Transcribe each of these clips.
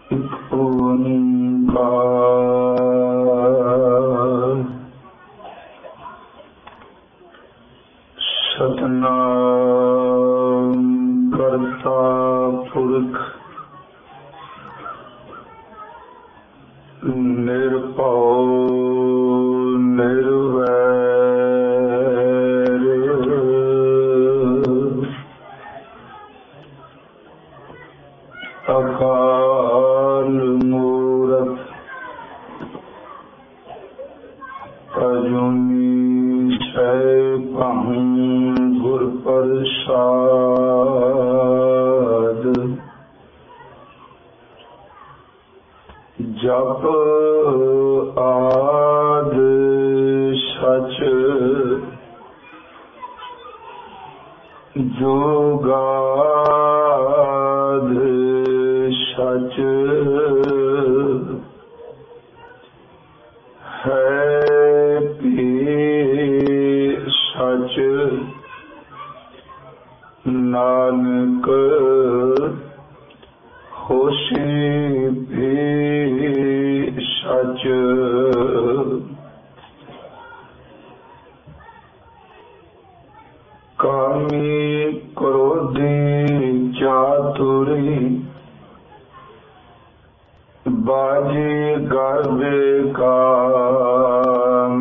ਇੱਕ ਓੰਕਾਰ ਸਤਿਨਾਮ ਕਰਤਾ ਪੁਰਖ ਨਿਰਭਉ ਨਿਰਵੈਰ ਅਕਾਲ ਮੂਰਤ ਅਜੂਨੀ ਸੈਭੰ ਗੁਰ ਪ੍ਰਸਾਦ ਜਪ ਆਦਿ ਸਚ ਜੁਗਾਦਿ ਸਚ ਹੈ ਭੀ ਸਚ ਨਾਨਕ ਹੋਸੀ ਭੀ ਸਚ ਕਾਮੀ ਕ੍ਰੋਧੀ ਚਾਤੁਰੀ ਬਾਜੀ ਗਰਬੇ ਕਾਮ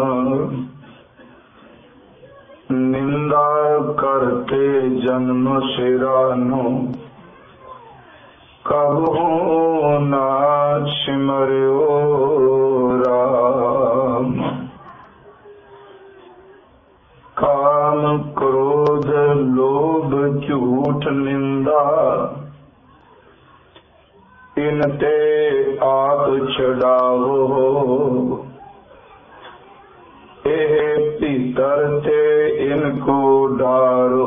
ਨਿੰਦਾ ਕਰਤੇ ਜਨਮ ਸਿਰਾਨੋ ਕਬਹੂ ਨਾ ਸਿਮਰਿਓ ਰਾਮ ਕਾਮ ਕ੍ਰੋਧ ਲੋਭ ਝੂਠ ਨਿੰਦਾ ਇਨ ਤੇ ਆਪ ਛਡਾਵੋ ਇਹ ਭੀਤਰ ਤੇ ਇਨ ਕੋ ਡਾਰੋ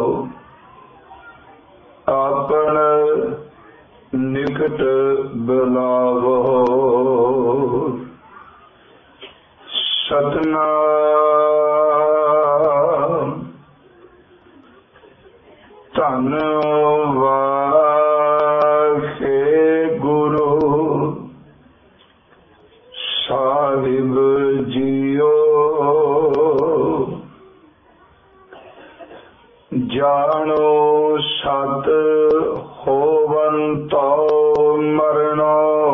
ਆਪਨ ਨਿਕਟ ਬੁਲਾਵੋ ਸਤਿਨਾਮ ਧੰਨ ਵਾਹਿਗੁਰੂ ਸਾਹਿਬ ਜੀਓ ਜਾਣੋ ਸਤ ਹੋਵੰਤੋ ਮਰਨੋ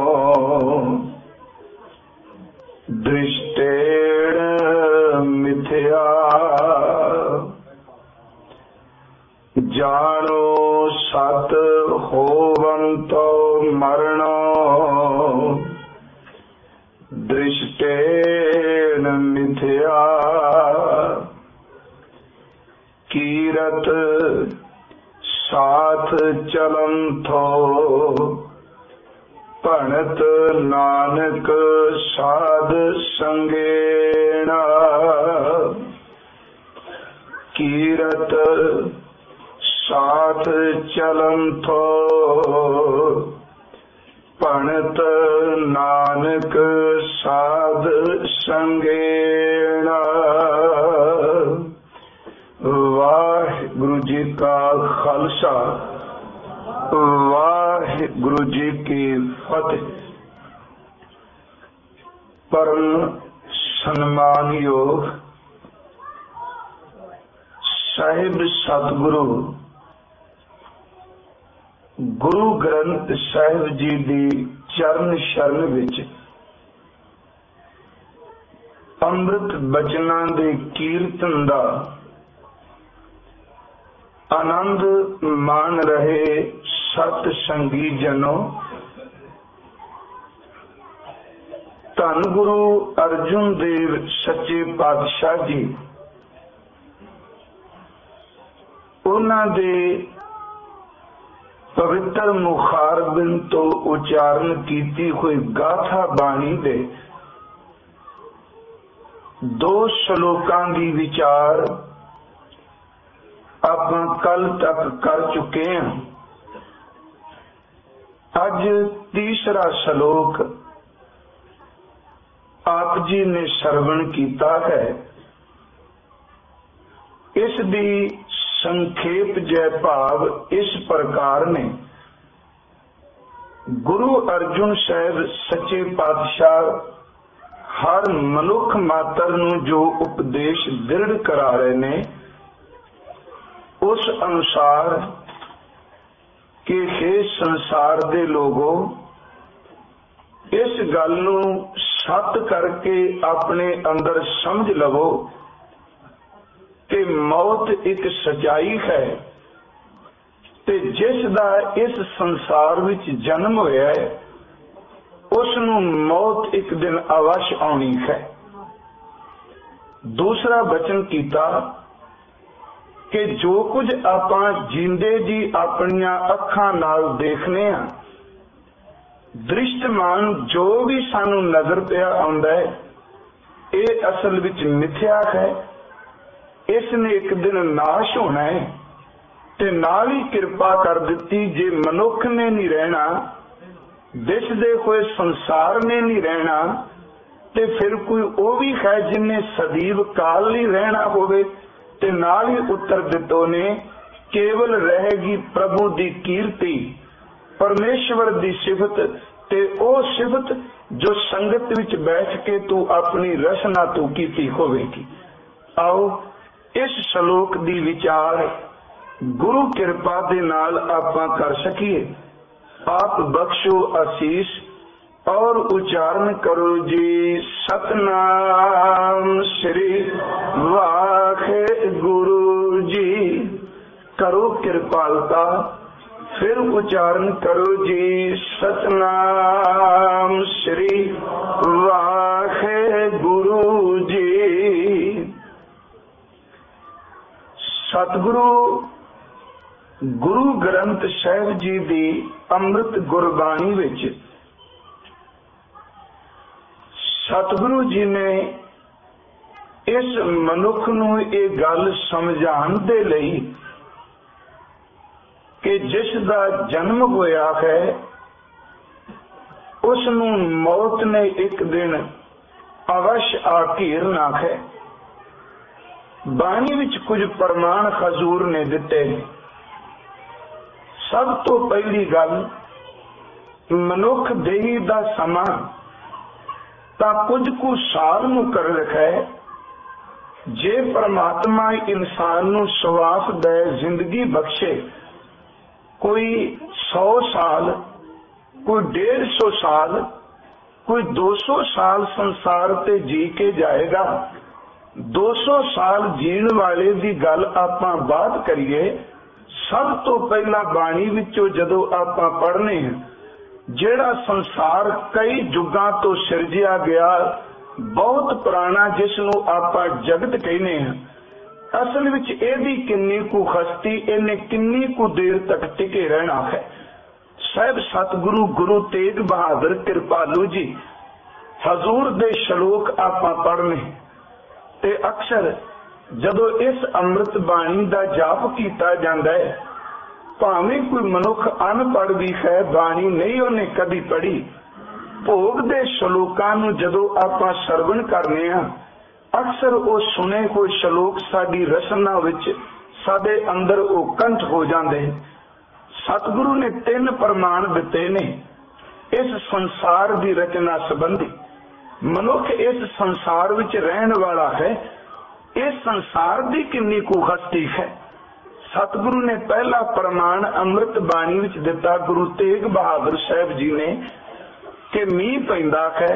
ਦ੍ਰਿਸ਼ਟੇਣ ਮਿਥਿਆ ਜਾਣੋ ਸਤ ਹੋਵੰਤੋ ਮਰਨੋ ਦ੍ਰਿਸ਼ਟੇਣ ਮਿਥਿਆ ਕੀਰਤ ਸਾਥ ਚਲੰਥੋ ਭਣਤ ਨਾਨਕ ਸਾਧ ਸੰਗੇਣਾ ਕੀਰਤ ਸਾਥ ਚਲੰਥੋ ਭਣਤ ਨਾਨਕ ਸਾਧ ਸੰਗੇਣਾ ਵਾਹਿਗੁਰੂ ਜੀ ਕਾ ਖਾਲਸਾ ਵਾਹਿਗੁਰੂ ਜੀ ਕੀ ਫਤਿਹ। ਪਰਮ ਸਨਮਾਨਯੋਗ ਸਾਹਿਬ ਸਤਿਗੁਰੂ ਗੁਰੂ ਗ੍ਰੰਥ ਸਾਹਿਬ ਜੀ ਦੀ ਚਰਨ ਸ਼ਰਨ ਵਿੱਚ ਅੰਮ੍ਰਿਤ ਬਚਨਾਂ ਦੇ ਕੀਰਤਨ ਦਾ ਆਨੰਦ ਮਾਣ ਰਹੇ ਸਤ ਸੰਗੀ ਜਨੋ, ਧੰਨ ਗੁਰੂ ਅਰਜੁਨ ਦੇਵ ਸੱਚੇ ਪਾਤਸ਼ਾਹ ਜੀ ਉਹਨਾਂ ਦੇ ਪਵਿੱਤਰ ਮੁਖਾਰਬਿੰਦ ਤੋਂ ਉਚਾਰਨ ਕੀਤੀ ਹੋਈ ਗਾਥਾ ਬਾਣੀ ਦੇ 2 ਸ਼ਲੋਕਾਂ ਦੀ ਵਿਚਾਰ ਆਪਾਂ ਕੱਲ ਤੱਕ ਕਰ ਚੁੱਕੇ ਹਾਂ। ਅੱਜ ਤੀਸਰਾ ਸ਼ਲੋਕ ਆਪ ਜੀ ਨੇ ਸਰਵਣ ਕੀਤਾ ਹੈ। ਇਸ ਦੀ ਸੰਖੇਪ ਜੈ ਭਾਵ ਇਸ ਪ੍ਰਕਾਰ ਨੇ। गुरु अर्जुन साहिब सच्चे पातशाह हर मनुख मात्र नूं जो उपदेश दृढ़ करा रहे ने, उस अनुसार कि हे संसार दे लोगों, इस गल नूं सत करके अपने अंदर समझ लवो कि मौत एक सच्चाई है ते जिस दा इस संसार विच जन्म होया है उस नूं मौत एक दिन अवश्य आउणी है। दूसरा वचन कीता कि जो कुछ आपां जींदे जी अपनियां अखां नाल देखने आ, दृष्टमान जो भी सानू नजर पिया आउंदा है, ये असल विच मिथ्या है। इसने एक दिन नाश होना है ते नाल ही कृपा कर दिती जे मनुख ने नहीं रहना, दिसदे हुए संसार ने नहीं रहना, ते फिर कोई वो भी है जिन्हें सदीव काल नहीं रहना होवे। ते नाल ही उत्तर दितो ने केवल रहेगी प्रभु दी कीर्ति, परमेश्वर दी सिफत ते ओ सिफत जो संगत विच बैठ के तू अपनी रचना तू कीती होवेगी। आओ इस श्लोक दी विचार गुरु कृपा दे नाल आपां कर सकीए। आप बख्शो आशीष और उच्चारण करो जी सतनाम श्री वाहे गुरु जी। करो कृपालता, फिर उच्चारण करो जी सतनाम श्री वाहे गुरु जी। सतगुरु गुरु ग्रंथ साहिब जी दी अमृत गुरबाणी विच सतगुरु जी ने इस मनुख नूं ये गल समझाण दे लई कि जिस दा जन्म होया है उस नूं मौत ने एक दिन अवश्य आ घेरना है। बाणी विच कुछ प्रमाण हजूर ने दिते। सब तो पहली गल, मनुख देही दा समा तां कुछ कु साल नूं कर रखा है। जे परमात्मा इंसान नूं श्वास दे जिंदगी बख्शे, कोई 100 साल, कोई 150 साल, कोई 200 साल संसार ते जी के जाएगा। 200 साल जीण वाले दी गल आपां बात करिए। सब तो पहला बाणी विचों जदों आपां पढ़ने हैं, जेड़ा संसार कई जुगां तो सिरजिया गया, बहुत पुराना जिसनों आपां जगत कहने हैं, असल विच इहदी किन्नी कु हस्ती, इहने किन्नी कु देर तक टिके रहना है। साहिब सतगुरु गुरु तेग बहादुर कृपालू जी हजूर दे श्लोक आपां पढ़ने ते अक्सर जदों इस अमृत बाणी दा जाप कीता जांदा है, भावें कोई मनुख अनपढ़ भी है, बाणी नहीं उन्हें कदी पढ़ी, भोग दे श्लोकां नूं जदों आपां सरवण करने आ, अक्सर वो सुने हुए श्लोक साडी रचना विच साडे अंदर वो कंठ हो जांदे। सतगुरु ने 3 प्रमाण दिते ने इस संसार दी रचना संबंधी। मनुख इस संसार विच रहन वाला है, इस संसार दी किन्नी कु हस्ती है। सतगुरु ने पहला प्रमाण अमृत बाणी विच दिता गुरु तेग बहादुर साहिब जी ने कि मींह पैंदा है,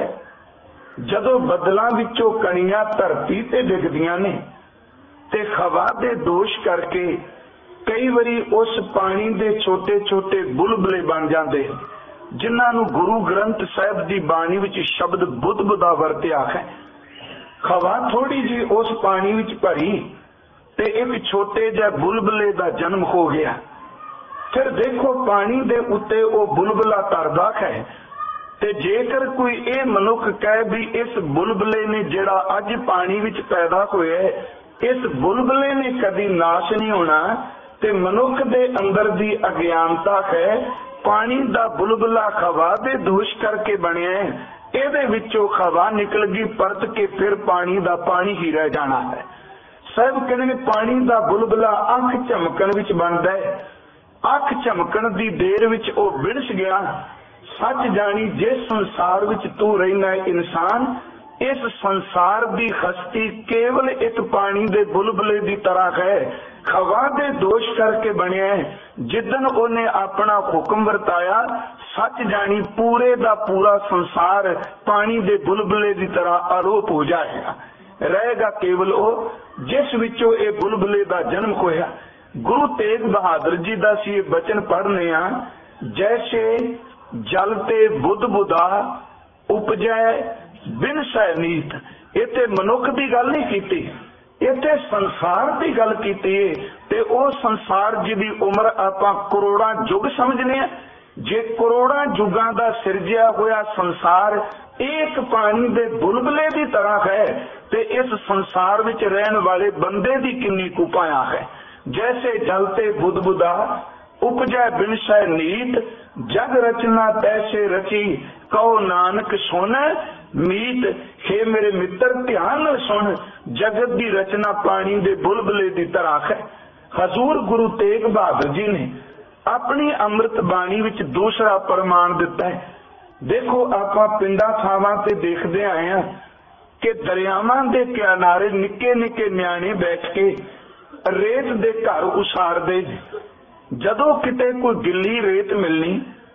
जदों बदलां विचों कणियां धरती ते डिगदियां ने ते हवा दे दोष करके कई बारी उस पानी दे छोटे छोटे बुलबुले बन जाते, जिन्हां नूं गुरु ग्रंथ साहिब दी बाणी विच शब्द बुदबुदा वरतिया है। हवा थोड़ी जी उस पानी विच भरी ते एक छोटे जिहे बुलबुले दा जन्म हो गया। फिर देखो पानी दे उत्ते वो बुलबुला तरदा है, ते जेकर कोई ये मनुख कहे भी इस बुलबुले ने जिहड़ा अज पानी विच पैदा होया है, इस बुलबुले ने कदी नाश नहीं होना, ते मनुख दे अंदर दी अज्ञानता है। पानी दा बुलबुला हवा दे दोष करके बनिया है, ਇਹਦੇ ਵਿੱਚੋਂ हवा निकल गई परत के, फिर पानी दा पानी ही रह जाना है। सब कहते पानी दा बुलबुला अख झमकण विच बनदा है, अख झमकण दी देर विच वो बिड़स गया, सच जानी जिस संसार विच तू रहना है इंसान, इस संसार दी हस्ती केवल एक पानी दे बुलबुले दी तरह है, हवा दे दोष करके बनिया है। जिदन उन्हें अपना हुक्म वरताया, सच जानी पूरे दा पूरा संसार पानी दे बुलबुले दी तरह आरोप हो जाएगा। रहेगा केवल वो जिस विचों ये बुलबुले दा जन्म होया। गुरु तेग बहादुर जी दा सी बचन पढ़ने आ, जैसे जल ते बुध बुधा उपजै बिन सैनीत। इत्थे मनुख दी गल नहीं कीती, इत्थे संसार दी गल कीती है। ते ओ संसार जिहदी उम्र आपां करोड़ां युग समझने आ। जे करोड़ां युगां दा सिरजिया होया संसार एक पानी दे बुलबुले दी तरह है, ते इस संसार विच रहन वाले बंदे दी किन्नी कुपाया है। जैसे जलते बुदबुदा उपजै बिन सै नीत, जग रचना तैसे रची कहो नानक सुन मीत। हे मेरे मित्र ध्यान नाल सुन, जगत दी रचना पानी दे बुलबुले दी तरह है। हजूर गुरु तेग बहादुर जी ने अपनी अमृत बाणी विच दूसरा प्रमाण दिता है। देखो आपां पिंडां थावां ते देखदे आए हैं कि दरियावां दे किनारे निक्के निक्के न्याणे बैठ के रेत दे घर उसारदे। जदों किते कोई गिल्ली रेत मिलनी,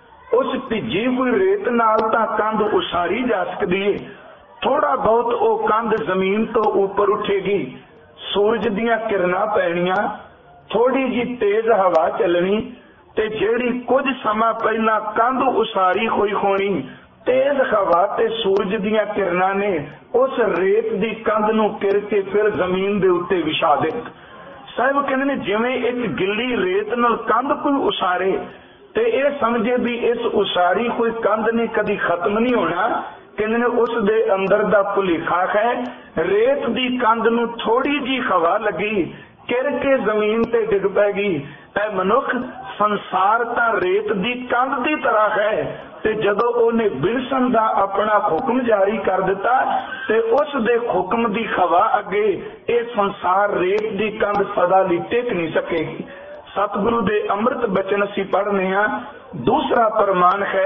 उस भिजी हुई रेत नाल तां कंध उसारी जा सकदी है। थोड़ा बहुत वो कंध जमीन तो ऊपर उठेगी, सूरज दियां किरणां पैणियां, थोड़ी जी तेज हवा चलनी, ते जेड़ी कुछ समा पहला कंध उसारी हुई होनी, तेज हवा ते सूरज दियां किरणां ने उस रेत दी कंध नूं किर के फिर जमीन दे उत्ते विछा दित्ता। साहिब कहते ने जिवें एक गिल्ली रेत नाल कंध कोई उसारे ते ये समझे भी इस उसारी कोई कंध ने कदी खत्म नहीं होना। कहते ने उस दे अंदर दा भुलेखा है। रेत दी कंध नूं थोड़ी जी हवा लगी, किर के जमीन ते डिग पैगी। ऐ मनुख संसार तां रेत दी कंध दी तरह है, ते जदों उहने बिरसन दा अपना हुक्म जारी कर दिता ते उस दे हुक्म दी हवा अगे ये संसार रेत दी कंध सदा लई टिक नहीं सकेगी। सतगुरु दे अमृत बचन असीं पढ़ने हां। दूसरा प्रमाण है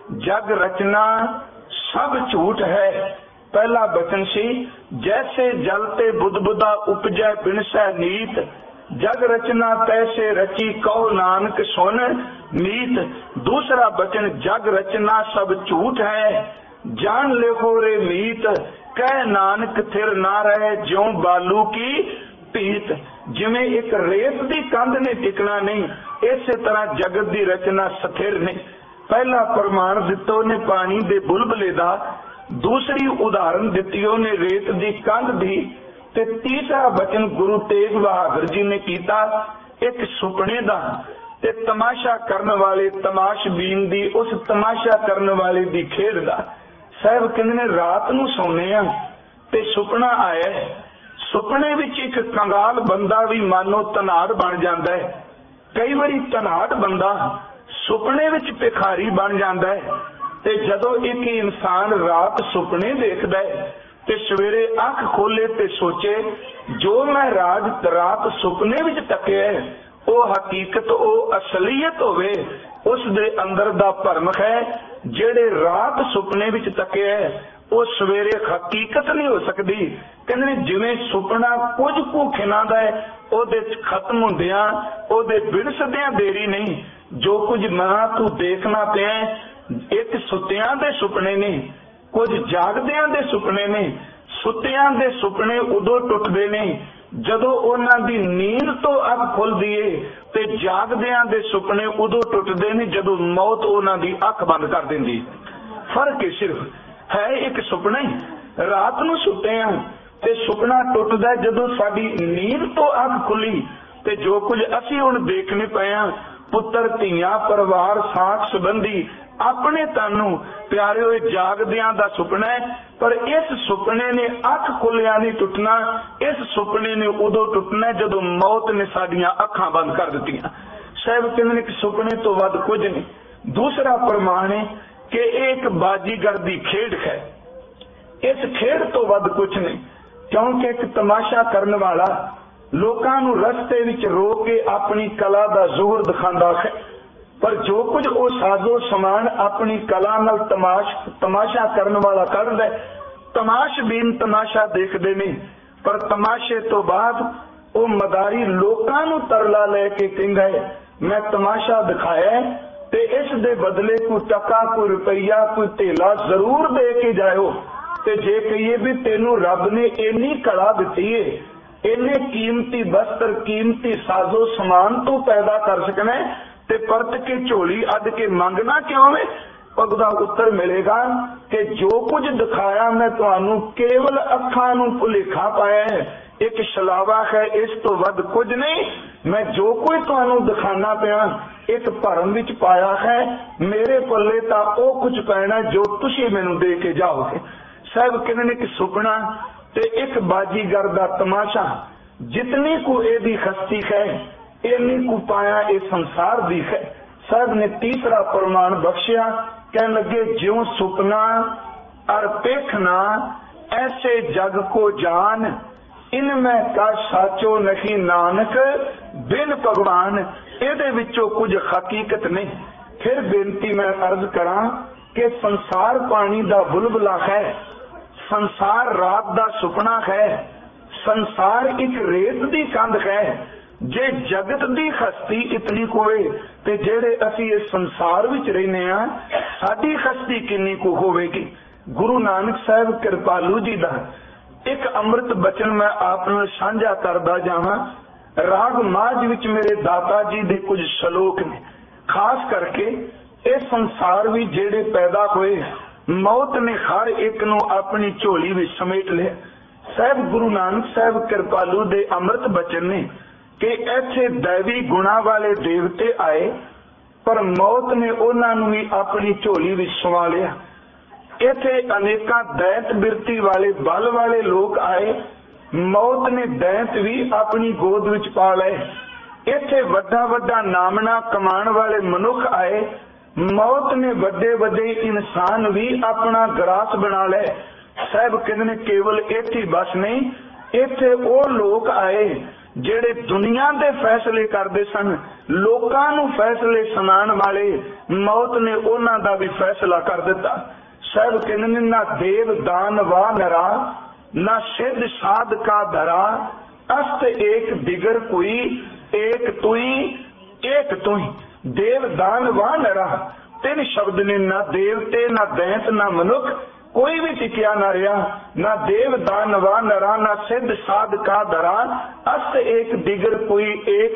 जग रचना सब झूठ है। पहला बचन सी जैसे जल ते बुदबुदा उपजै बिन सै नीत, जग रचना तैसे रची कहो नानक सुन मीत। दूसरा बचन जग रचना सब झूठ है, जान लिखो रे मीत, कह नानक थिर ना रहे ज्यों बालू की पीत। जिवें एक रेत दी कंध ने टिकना नहीं, इस तरह जगत दी रचना स्थिर नहीं। पहला प्रमाण दित्तो ने पानी दे बुलबुले दा, दूसरी उदाहरण दित्ती ने रेत दी कंध दी, ते तीसरा वचन गुरु तेग बहादुर जी ने कीता एक सुपने दा ते तमाशा करने वाले तमाशबीन दी उस तमाशा करने वाले दी खेड दा। साहब कहंदे ने रात नूं सौने आ ते सुपना आया। सुपने विच एक कंगाल बंदा भी मानो धनाड़ बन जांदा है। कई बारी धनाड़ बंदा सुपने विच भिखारी बन जांदा है। ते जदों एक इंसान रात सुपने देखदा है ते सवेरे अख खोले ते सोचे जो मैं रात सुपने विच तकिया है वो हकीकत वो असलीयत होवे, उस दे अंदर दा भरम है। जेड़े रात सुपने विच तकिया है वो सवेरे हकीकत नहीं हो सकती। कहंदे जिवें सुपना कुछ कु खिनादा है ओदे खत्म हुंदियां ओदे बिरसदियां देरी नहीं। जो कुछ मैं तू देखना पिया एक सुत्तियां दे सुपने ने, कुछ जागदियां दे सुपने ने। सुत्तियां दे सुपने उदों टुटदे ने जदों उन्हां दी नींद तो अख खुलदी है, ते जागदियां दे सुपने उदों टुटदे ने जदों मौत उन्हां दी अख बंद कर दिंदी। फर्क है सिर्फ है एक सुपने रात नूं सुते हां ते सुपना टुटदा जदों साडी नींद तो अख खुली। ते जो कुछ असीं हुण देखने पए हां पुत्र धीआं परिवार साख संबंधी अपने तानू प्यारे होए जागदियां दा सुपना है। पर इस सुपने ने अख खुलिया नहीं टुटना। इस सुपने ने उदों टुटना जदों मौत ने साडियां अखां बंद कर दित्तियां। साहब कहंदे ने कि सुपने तो वध कुछ नहीं। दूसरा प्रमाण है कि एक बाजीगर दी खेड है। इस खेड तो वध कुछ नहीं, क्योंकि एक तमाशा करने वाला लोकां नूं रस्ते विच रोक के अपनी कला दा जोर दिखांदा है। पर जो कुछ वो साजो समान अपनी कला नाल तमाशा करने वाला कर दे, तमाशबीन तमाशा देखते नहीं, पर तमाशे तो बाद वो मदारी लोकां नूं तरला लैके कहंदा है मैं तमाशा दिखाया ते इस दे बदले कोई टका कोई रुपया कोई धेला जरूर दे के जाओ। ते जे कहिए भी तेनू रब ने इन्नी कला दिती है, इन्ने कीमती वस्त्र कीमती साजो समान तू पैदा कर सकना ते परत के झोली अद के मंगना क्यों है? ਉਹਦਾ उत्तर मिलेगा कि जो कुछ दिखाया मैं तुहानू केवल अखां नू भुलेखा पाया है, एक छलावा है, इस तो वध कुछ नहीं। मैं जो कुछ तुहानू दिखाना पिया एक भरम विच पाया है, मेरे पल्ले तां ओ कुछ पैना जो तुसी मैनू दे के जाओगे। साहब कहने कि सुपना ते एक बाजीगर दा तमाशा, जितनी को एदी खस्ती है इन्नी को पाया ये संसार दी है। साहब ने तीसरा प्रमाण बख्शिया, कहने लगे ज्यों सुपना और पेखना ऐसे जग को जान, इनमें का साचो नहीं नानक बिन भगवान, एदे विचों कुछ हकीकत नहीं। फिर बेनती मैं अर्ज करा कि संसार पानी दा बुलबुला है, संसार रात दा सुपना है, संसार एक रेत दी कंध है। जे जगत दी हस्ती इतनी कोवे ते जेड़े असी इस संसार विच रहने आ साडी हस्ती किन्नी को होवेगी। गुरु नानक साहब कृपालू जी दा एक अमृत बचन मैं आप नाल साझा करदा जावां। राग माझ विच मेरे दाता जी दे कुछ श्लोक ने, खास करके इस संसार विच जेड़े पैदा होए मौत ने हर एक नू अपनी झोली विच समेट लिया। साहब गुरु नानक साहब कृपालू दे अमृत बचन ने कि ऐसे दैवी गुणा वाले देवते आए पर मौत ने उन्होंने भी अपनी झोली विच समा लिया। इथे अनेका दैत बिरती वाले बल वाले लोग आए, मौत ने दैत भी अपनी गोद विच पा लए। इथे वड्डा वड्डा नामना कमान वाले मनुख आए, मौत ने वड्डे वड्डे इंसान भी अपना ग्रास बना ले। साहब कहते केवल इथे बस नहीं, इथे वो लोग आए जेड़े दुनिया दे फैसले करते सन, लोकां नू फैसले सुनाण वाले, मौत ने उन्हां दा भी फैसला कर दिता। साहब कहने ना देव दान वा नरा, ना सिद्ध साध का धरा, अस्त एक दिगर कोई, एक तुई एक तुई। देव दान वा नरा, तीन शब्द ने, ना देवते ना दैंत ना मनुख, कोई भी टिकिया ना रहा, ना देव दान वा नरा, ना सिद्ध साध का धरा, अस्त एक दिगर कोई, एक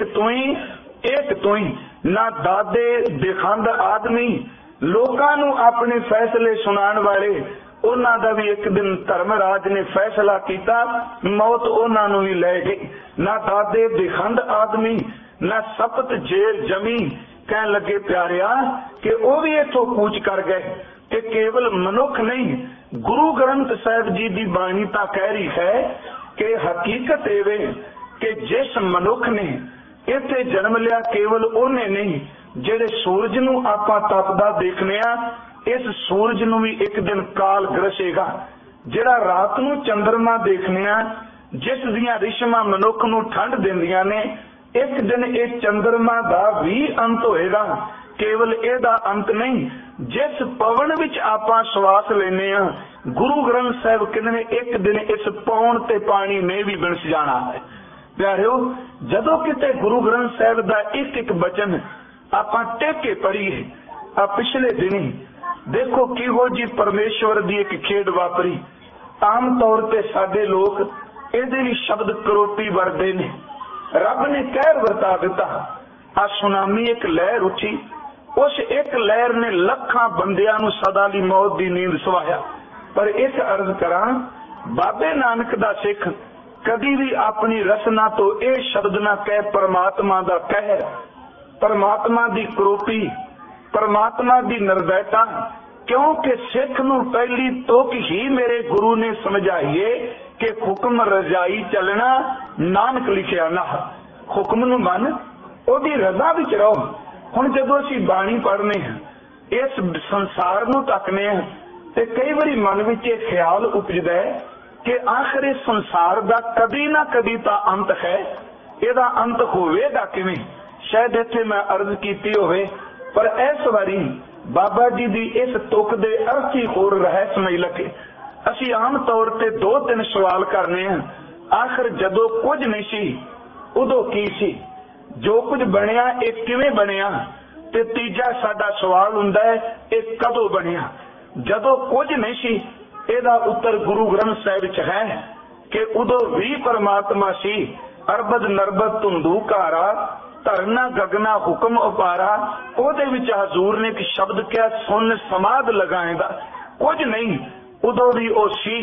तुई। ना दादे दिखंद आदमी, लोकां नू अपने फैसले सुनाण वाले, उन्हां दा भी एक दिन धर्मराज ने फैसला किया, मौत उन्हां नू भी लै गई। ना दादे दिखंद आदमी, ना सपत जेल जमी। कहन लगे प्यारिया कि वो भी इथों कूच कर गए कि केवल मनुख नहीं, गुरु ग्रंथ साहिब जी की बाणी तां कह रही है कि हकीकत एवे कि जिस मनुख ने इत्थे जन्म लिया केवल उन्हें नहीं, जेड़े सूरज नू आपां तपदा देखने आ, इस सूरज नू भी एक दिन काल ग्रसेगा। जेड़ा रात नू चंद्रमा देखने आ, जिस दियां रिशमां मनुख नू ठंड दिंदियां ने, एक दिन इस चंद्रमा दा भी अंत होएगा। केवल एदा अंत नहीं, जिस पवन विच आपां श्वास लेने आ, गुरु ग्रंथ साहिब कहंदे एक दिन इस पौन ते पानी ने भी बिनस जाना है। प्यारिओ, जदों किते गुरु ग्रंथ साहिब दा एक एक वचन आपां टेके पढ़ीए, आ पिछले दिनी देखो किहो जी परमेश्वर दी एक खेड वापरी। आम तौर ते साडे लोग इहदे लई शब्द करोपी वरदे ने, रब ने कहर वरता दिता। आ सुनामी एक लहर उठी, उस एक लहर ने लखां बंदियां नू सदा दी मौत दी नींद सवाया। पर एक अर्ज करा, बाबे नानक दा सिख कदी भी अपनी रसना तो यह शब्द ना कह परमात्मा दा कहर, परमात्मा दी करोपी, परमात्मा दी निर्दयता, क्योंकि सिख नू पहली तुक ही मेरे गुरु ने समझाइए कि हुक्म रजाई चलना नानक लिखिया ना। हुक्म नू मन, ओदी रजा विच रहो। हुण जदों असीं बाणी पढ़ने हैं, इस संसार नू तकने हैं, ते कई बारी मन विच ये ख्याल उपजदा है कि आखिर इस संसार दा कदी ना कदी तां अंत है, इहदा अंत होवेगा किवें। शायद इत्थे मैं अर्ज कीती होवे पर इस बारी बाबा जी की इस तुक दे अर्थ ही होर रहस्यमय लगे। असी आम तौर ते 2-3 सवाल करने हैं, आखिर जदों कुछ नहीं सी उदों की सी, जो कुछ बनिया एक किवें बनिया, ते तीजा साडा सवाल हुंदा है एक कदों बनिया। जदों कुछ नहीं सी इहदा उत्तर गुरु ग्रंथ साहिब च है कि उदों भी परमात्मा सी। अरबद नरबद धुंधू कारा, धरना गगना हुक्म उपारा। ओदे विच हजूर ने एक शब्द क्या, सुन समाध लगाएगा। कुछ नहीं उदों भी ओ सी।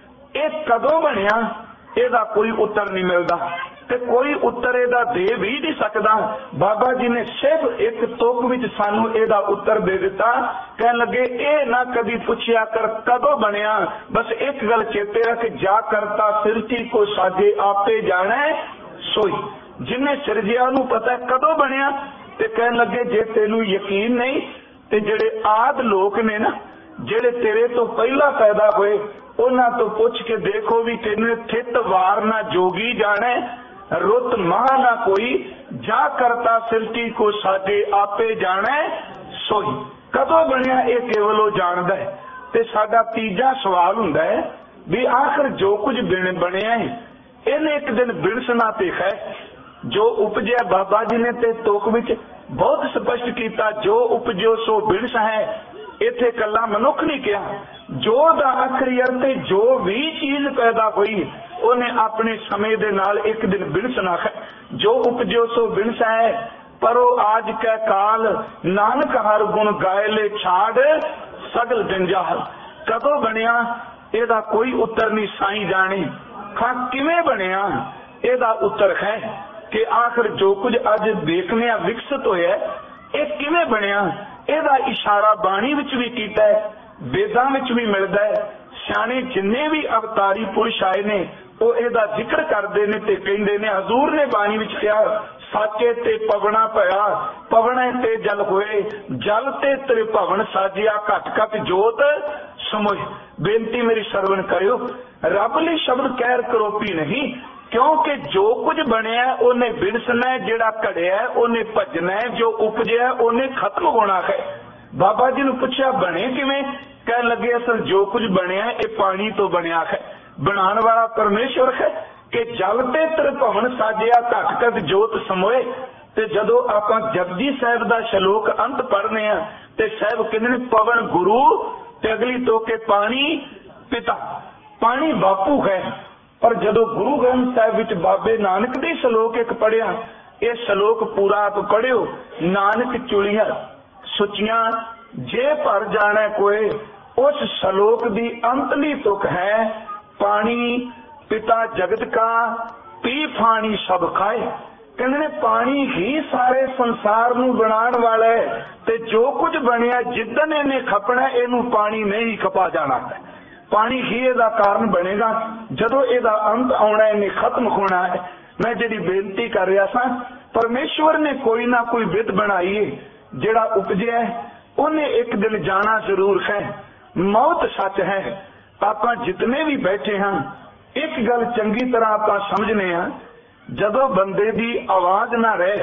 एक कदों बनिया इहदा कोई उत्तर नहीं मिलता, ते कोई उत्तर इहदा दे भी नहीं सकता। बाबा जी ने सिर्फ एक तुक विच सानू इहदा उत्तर दे दिता। कहन लगे ए ना कदी पुछया कर कदों बनिया, बस एक गल चेते रख, जा करता सिरती को साजे आपे जाने सोई। जिन्हें सिरजिया नू पता है कदों बनिया। ते कहन लगे जे तेनू यकीन नहीं ते जेड़े आद लोक ने ना, जेड़े तेरे तो पहला पैदा होए, उन्हां तो पुछ के देखो भी तेने थित वार ना जोगी जाने, रुत महा ना कोई, जा करता सिरती को साजे आपे जाने सोई। कदों बनिया ये केवल वो जानदा है। ते साडा तीजा सवाल हुंदा है भी आखिर जो कुछ बनिया है इन्हें एक दिन बिनसना ते है। जो उपजया बाबा जी ने ते तुक विच बहुत स्पष्ट किया, जो उपजो सो बिनस है। इत्थे कला मनुख नहीं कहा, जो दा आखिरी अर्थ है जो भी चीज पैदा हुई उन्हें अपने समय दे नाल एक दिन बिनसना है। जो उपजो सो बिनस है, परो आज कै काल, नानक हर गुण गायले छाड़ सगल जंजाल। कदों बनिया इहदा कोई उत्तर नहीं साईं जाने। खां किवें बनिया इहदा उत्तर है कि आखिर जो कुछ अज देखने विकसित होया ये किवें बनिया, इहदा इशारा बाणी विच भी कीता है, वेदां विच भी मिलदा है। सियाणे जिन्ने भी अवतारी पुरुष आए ने वो इहदा जिक्र करदे ने ते कहिंदे ने। हजूर ने बाणी विच कहा, साचे ते पवना भया, पवने ते जल होए, जल ते त्रिभवन साजिया, घट घट जोत समोए। बेनती मेरी सरवण करियो, रब लई शब्द कहर करोपी नहीं, क्योंकि जो कुछ बनिया उन्हें बिनसना है, जेड़ा घड़िया उन्हें भजना है, जो उपजया उन्हें खत्म होना है। बाबा जी ने पूछा बने किवें, कह लगे असल जो कुछ बनिया ये पानी तो बनिया है। बनाने वाला परमेश्वर है कि जल ते त्रिभवन साजिया, घट घट जोत समोए। ते जदों आपां जपजी साहिब दा श्लोक अंत पढ़ने आ ते साहिब कहंदे ने पवन गुरु ते अगली तो के पानी पिता। पानी बापू है। पर जदों गुरु ग्रंथ साहिब विच बाबे नानक दे श्लोक एक पढ़िया, ये श्लोक पूरा आप पढ़ियो। नानक चुलिया सुचियां जे भर जाने कोई, उस श्लोक दी अंतली तुक है, पानी पिता जगत का, पी फानी सब खाए। कहंदे ने पानी ही सारे संसार नू बनाने वाला है, ते जो कुछ बनिया जिदन इन्हें खपना इनू पानी नहीं खपा जाना है। पानी ही इहदा कारण बनेगा, जदों इहदा अंत आना इन्हें खत्म होना है। मैं जिहड़ी बेनती कर रहा सा, परमेश्वर ने कोई ना कोई विध बनाई है, जिहड़ा उपजिया है उन्हें एक दिन जाना जरूर है। मौत सच है। आपां जितने भी बैठे हैं एक गल चंगी तरह आपां समझने हैं, जदों बंदे दी आवाज ना रहे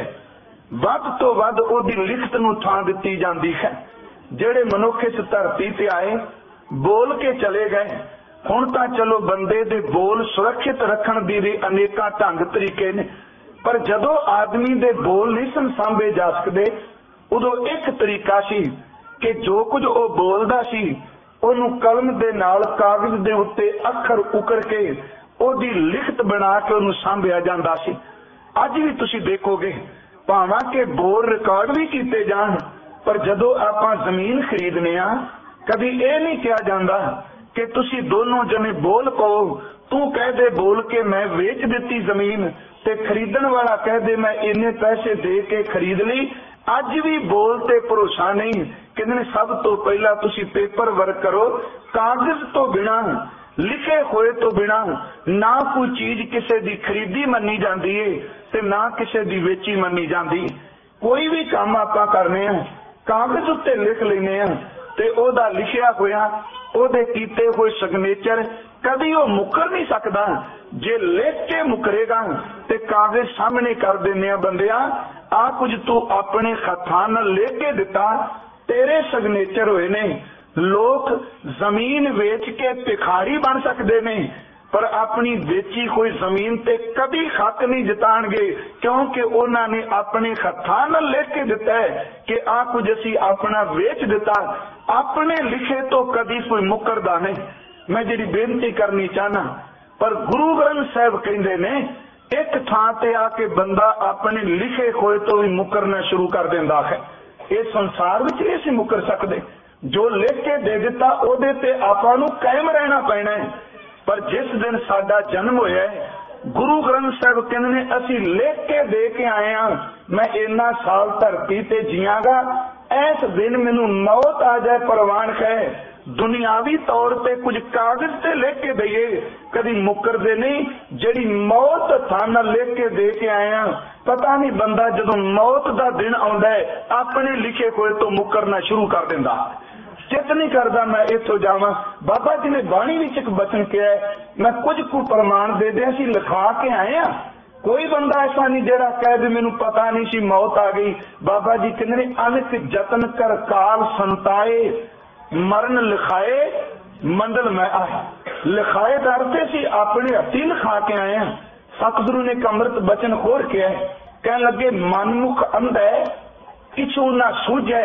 वध तो वध ओदी लिखत नूं थां दित्ती जांदी है। जिहड़े मनुख इस धरती ते आए बोल के चले गए, हुण तां चलो बंदे दे बोल सुरक्षित रखण दी भी अनेकां ढंग तरीके ने, पर जदों आदमी दे बोल नहीं सन सांभे जा सकदे उदों एक तरीका सी कि जो कुछ वो बोलदा सी ओनू कलम दे नाल कागज दे उत्ते अखर उकर के ओदी लिखत बना के ओनू सांभिया जांदा सी। अज भी तुसीं देखोगे भावां के बोल रिकॉर्ड भी कीते जाण, पर जदों आपां जमीन खरीदने आ कभी ये नहीं कहा जाता कि तुसी दोनों जने बोल पाओ, तू कह दे बोल के मैं वेच दी जमीन, ते खरीदण वाला कह दे मैं इन्ने पैसे दे के खरीद ली। अज भी बोल ते भरोसा नहीं। कहते सब तो पहला तुसी पेपर वर्क करो, कागज तो बिना लिखे हुए तो बिना ना कोई चीज किसी दी खरीदी मनी जाती है ते ना किसी दी वेची मनी जाती। कोई भी काम आपां करने कागज उत्ते लिख लेने ते ओदा लिखिया होया ਉਹਦੇ ਕੀਤੇ ਹੋਏ ਸਿਗਨੇਚਰ कभी वो मुकर नहीं सकता। जे लिख के मुकरेगा तो कागज सामने कर देने बंदिया आ कुछ तू अपने हथां नाल लिख के दिता, तेरे सिग्नेचर हुए ने। लोग जमीन वेच के भिखारी बन सकते ने पर अपनी बेची हुई जमीन ते कभी हक नहीं जताणगे, क्योंकि उन्होंने अपने हथां नाल लिख के दिता है कि आ कुछ असी अपना वेच दिता। अपने लिखे तो कभी कोई मुकरदा नहीं। मैं जी बेनती करनी चाहना, पर गुरु ग्रंथ साहब कहते ने एक थां ते आके बंदा अपने लिखे होए तो भी मुकरना शुरू कर देंदा है। इस संसार विच इस मुकर सकते, जो लिख के दे दिता ओदे ते आपां नूं कायम रहना पैना है। पर जिस दिन साडा जन्म होया है, गुरु ग्रंथ साहब कहते ने असी लिख के दे के आए हां, मैं इन्ना साल धरती ते जियांगा, इस दिन मैनू मौत आ जाए परवान है। दुनियावी तौर पे कुछ कागज ते लिख के दईए, कभी मुकरदे नहीं। जिहड़ी मौत थाना लिख के दे के आए हैं, पता नहीं बंदा जदों मौत दा दिन आउंदा है अपने लिखे होए तो मुकरना शुरू कर दिंदा। चित नहीं करदा मैं इथों जावां। बाबा जी ने बाणी विच एक बचन किया है, मैं कुछ को प्रमाण दे दे असीं लिखा के आए हैं। कोई बंदा ऐसा नहीं जेड़ा कहे भी मैनू पता नहीं सी मौत आ गई। बाबा जी कहंदे ने अनक जतन कर काल संताए, मरण लिखाए मंडल में आए। लिखाए करते सी अपने हथी लिखा के आए हैं। सतगुरु ने अमृत बचन खोर के कह लगे मनमुख अंध है किछु ना सूझे,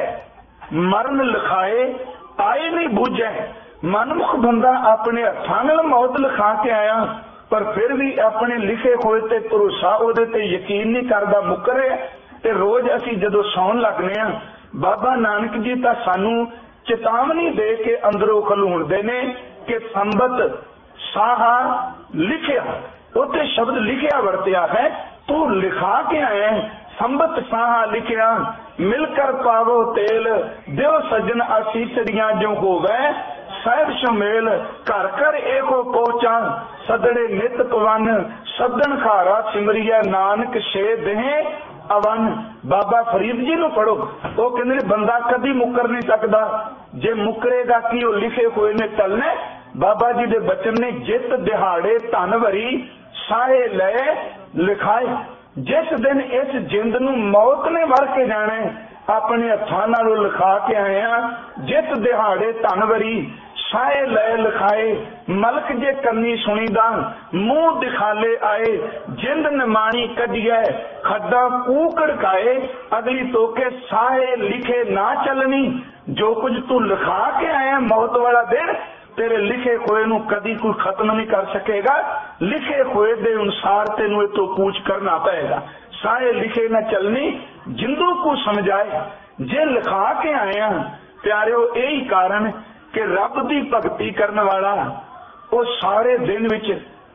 मरण लिखाए आए नहीं बूझे। मनमुख बंदा अपने हथां नाल मौत लिखा के आया, पर फिर भी अपने लिखे होए ते भरोसा ओदे ते यकीन नहीं करदा, मुकरे। ते रोज असी जदों सौण लगने आ, बाबा नानक जी तां सानू चेतावनी दे के अंदरों खलूणदे ने कि संबत साहा लिखिया, उत्ते शब्द लिखिया वरतिया है, तू लिखा के आए। संबत साहा लिखिया मिलकर पावो तेल, देव सज्जन आसीसरियां जो होवे सहब शमेल। घर घर एको पहुंचा सदड़े नित पवन, सदन खारा सिमरिया नानक शे देहे अवन। बाबा फरीद जी नूं पढ़ो, वो कहंदे बंदा कभी मुकर नहीं सकता। जे मुकरेगा कि वो लिखे हुए ने टलने। बाबा जी दे बचन ने जित दिहाड़े धन भरी साहे लए लिखाए। जिस दिन इस जिंद नूं मौत ने वर के जाना अपने हथां नालों लिखा के आए हैं। जित दिहाड़े धन भरी साए लय लिखाए, मलक जे कन्नी सुनीदा मुंह दिखाले आए। जिंद निमाणी कढिए खड्डा कूकड़ काए, अगली तो के साए लिखे ना चलनी। जो कुछ तू लिखा के आया मौत वाला दिन, तेरे लिखे हुए नू कदी कोई खत्म नहीं कर सकेगा। लिखे हुए दे अनुसार तेनू तो पूछ करना पड़ेगा। साए लिखे ना चलनी जिंदू को समझाए। जे लिखा के आया प्यारिओ, यही कारण कि रब दी भगती करने वाला वो सारे दिन विच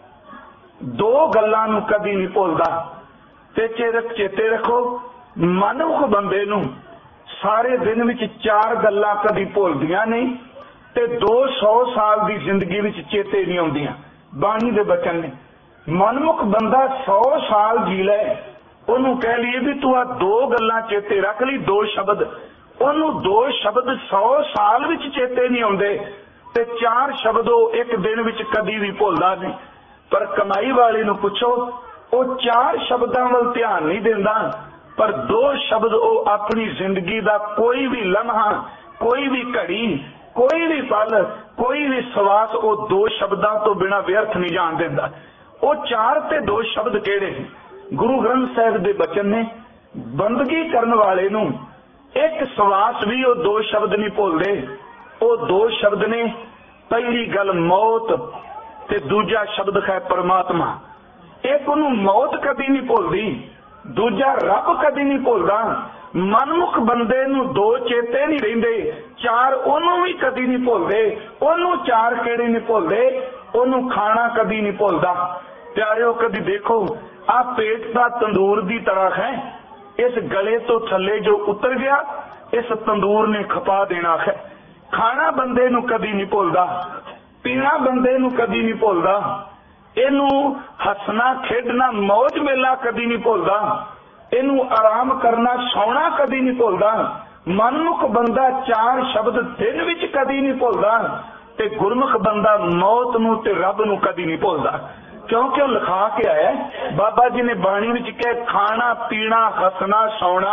दो गल्लां नूं कदी नहीं भुलदा। ते चेते रखो, मनुख बंदे नूं सारे दिन विच चार गल्लां कदी भुलदियां नहीं ते 200 साल की जिंदगी विच चेते नहीं आउंदियां। बाणी दे बचन ने मनमुख बंदा 100 साल जी लै, ओनू कह लीए भी तू आ दो गल्लां चेते रख ली, दो शब्द, ओनू दो शब्द 100 साल विच चेते नहीं आउंदे ते चार शब्द ओ एक दिन विच कदी भी भुलदा नहीं। पर कमाई वाले नूं पुछो, ओ चार शब्दां वल ध्यान नहीं दिंदा, पर दो शब्द ओ अपनी जिंदगी दा कोई भी लम्हा, कोई भी घड़ी, कोई भी पल, कोई भी सवास ओ दो शब्दां तो बिना व्यर्थ नहीं जान दिंदा। ओ चार ते दो शब्द केड़े? गुरु ग्रंथ साहिब दे बचन ने बंदगी करन वाले नूं एक सवास भी ओ दो शब्द नहीं भुलदे। ओ दो शब्द ने, पहली गल मौत ते दूजा शब्द है परमात्मा। एक ओनू मौत कदी नहीं भुलदी, दूजा रब कदी नहीं भुलदा। मनमुख बंदे नूं दो चेते नहीं रहिंदे, चार ओनू भी कदी नहीं भुलदे। ओनू चार केड़े नहीं भुलदे? ओनू खाना कदी नहीं भुलदा। प्यारिओ, कदी देखो आ पेट दा तंदूर दी तरह है, इस गले तो थले जो उतर गया इस तंदूर ने खपा देना है। खाना बंदे नूं कदी नहीं भुलदा, पीना बंदे नूं कदी नहीं भुलदा, इनू हसना खेडना मौज मेला कदी नहीं भुलदा, इनू आराम करना सौना कदी नहीं भुलदा। मनमुख बंदा चार शब्द दिन विच कदी नहीं भुलदा। ते गुरमुख बंदा मौत नूं ते रब नूं कदी नहीं भुलदा, क्योंकि वो लिखा के आया। बाबा जी ने बाणी विच कहा खाना पीना हसना सौना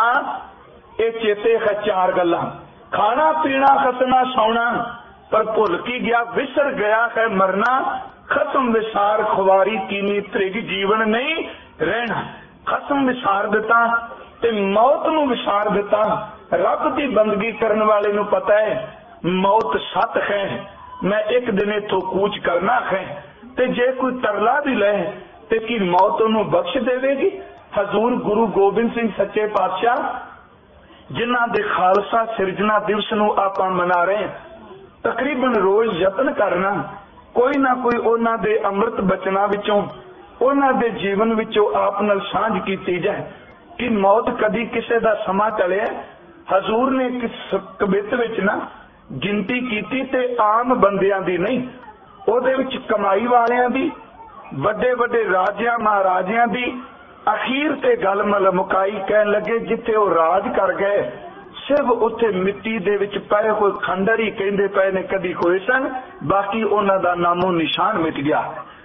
ये चेते है चार गल्लां। खाना पीना हसना सौना, पर भुल की गया विसर गया है मरना। खसम विसार खुवारी कीनी त्रिग जीवन नहीं रहना। खसम विसार दिता ते मौत नूं विसार दिता। रब की बंदगी करने वाले नूं पता है मौत सत है, मैं एक दिन इथों कूच करना है। ते जे कोई तरला भी ले ते की मौत उन्होंने बख्श देवेगी। हजूर गुरु गोबिंद सिंह सच्चे पातशाह जिन्हां दे खालसा सिरजना दिवस नूं आपां मना रहे हैं, तकरीबन रोज यत्न करना कोई ना कोई उन्हां दे अमृत बचनां विचों उन्हां दे जीवन विचों आप नाल सांझ कीती जाए कि मौत कदी किसे दा समा टलिया। हजूर ने किस कबित विच ना गिनती कीती ते आम बंदियां दी नहीं, ਉਹਦੇ ਵਿੱਚ कमाई वालियां दी, ਵੱਡੇ ਵੱਡੇ ਰਾਜਿਆਂ ਮਹਾਰਾਜਿਆਂ ਦੀ। ਅਖੀਰ ਤੇ ਗੱਲ ਮੁਕਾਈ ਕਹਿਣ ਲੱਗੇ ਜਿੱਥੇ ਉਹ ਰਾਜ ਕਰ ਗਏ ਸਿਰਫ ਉੱਥੇ ਮਿੱਟੀ ਦੇ ਵਿੱਚ ਪਏ ਹੋਏ ਖੰਡਰ ਹੀ ਕਹਿੰਦੇ ਪਏ ਨੇ ਕਦੀ ਹੋਏ ਸਨ, ਬਾਕੀ ਉਹਨਾਂ ਦਾ ਨਾਮੋ ਨਿਸ਼ਾਨ ਮਿਟ ਗਿਆ।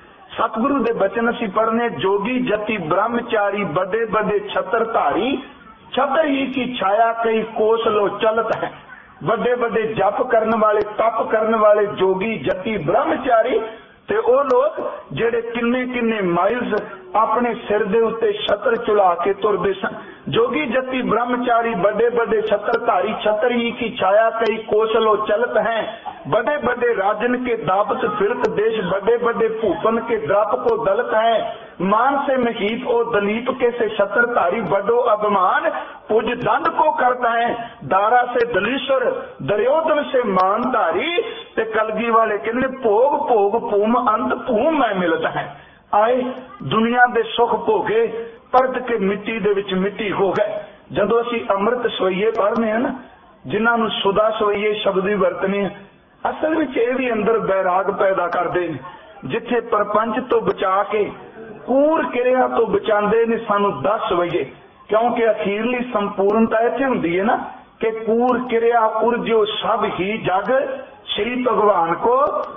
सतगुरु दे बचन असी पढ़ने जोगी जति ब्रह्मचारी बड़े बड़े छतर धारी, छतर ही की छाया कई कोस लो चलत है। बड़े बड़े जप करने वाले तप करने वाले जोगी जति ब्रह्मचारी ते ओ लोग जेड़े किन्ने किन्ने माइल्स अपने सिर दे उत्ते छतर चुला के तुरदे सन। जोगी जति ब्रह्मचारी बड़े बड़े छतर धारी, छतर ही की छाया कई कोस लो चलत हैं। बड़े बड़े राजन के दापत फिरत देश, बड़े बड़े भूपन के द्रप को दलत है। मान से महीप ओ दलीप के से छतर धारी, बड़ो अभिमान पुज दंड को करता है। दारा से दलीश्वर दर्योधन से मानधारी, ते कलगी वाले कहते भोग भोग भूम अंत भूम में मिलता है। आए दुनिया दे सुख भोगे परत के मिट्टी दे विच मिट्टी हो गए। जदों असीं अमृत सवैये पढ़ने हैं ना, जिन्हां नूं सुदा सवैये शब्द भी वरतने हैं, असल विच इह भी अंदर बैराग पैदा करदे ने। जिथे परपंच तो बचा के कूर किरिया तो बचांदे ने सानू 10 सवैये, क्योंकि अखीरली संपूर्णता इत्थे हुंदी है ना कि कूर किरिया उर्जो सब ही जग, श्री भगवान को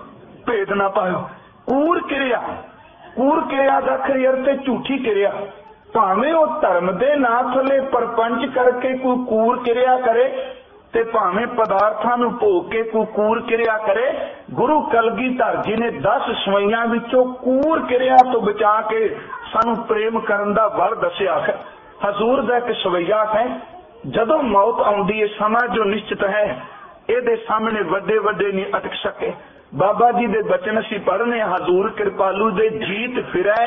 भेद ना पायो। कूर किरिया दा खरी अर्थ है झूठी किरिया। भावें वो धर्म दे नां थले परपंच करके कोई कूर किरिया करे ते भावें पदार्थां नूं भोग के कोई कूर किरिया करे। गुरु कलगीधर जी ने 10 सवैयां विचों कूर किरिया तो बचा के सानू प्रेम करन दा वल दस्सिया है। हजूर दा एक सवैया है, जदों मौत आउंदी है समा जो निश्चित है, इहदे सामने वड्डे वड्डे नहीं अटक सके। बाबा जी दे बचन असीं पढ़ने, हजूर कृपालू दे जीत फिरै